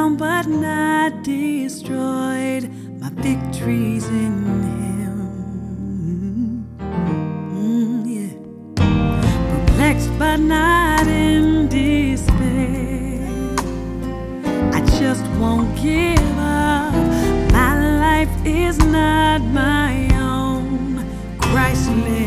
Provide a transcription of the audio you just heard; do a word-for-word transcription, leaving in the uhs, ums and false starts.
down but not destroyed. My victory's in Him. Mm, yeah. Perplexed but not in despair. I just won't give up. My life is not my own. Christ lives